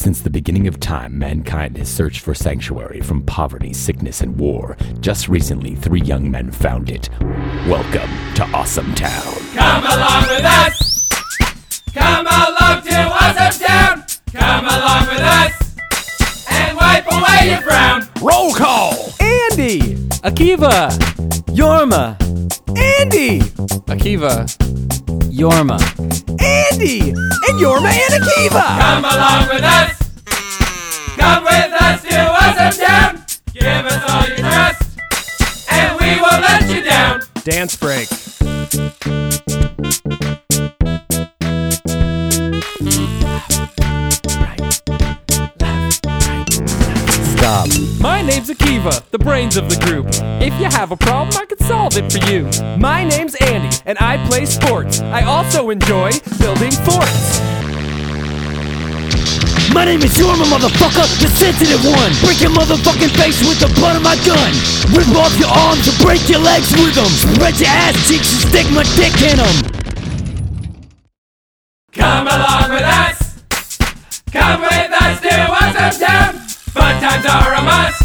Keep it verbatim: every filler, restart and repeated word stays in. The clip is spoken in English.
Since the beginning of time, mankind has searched for sanctuary from poverty, sickness, and war. Just recently, three young men found it. Welcome to Awesome Town. Come along with us! Come along to Awesome Town! Come along with us! And wipe away your frown! Roll call! Andy! Akiva! Yorma! Andy! Akiva. Yorma. Andy! And Yorma and Akiva! Come along with us! Come with us to Awesome Town! Give us all your trust, and we won't let you down! Dance break. Stop. My name's Akiva, the brains of the group. If you have a problem, I can solve it for you. My name's Andy, and I play sports. I also enjoy building forts. My name is Yorma, motherfucker, the sensitive one. Break your motherfucking face with the butt of my gun. Rip off your arms and break your legs with them. Spread your ass cheeks and stick my dick in them. Come along with us! Come with us to Awesome Town! Fun times are a must!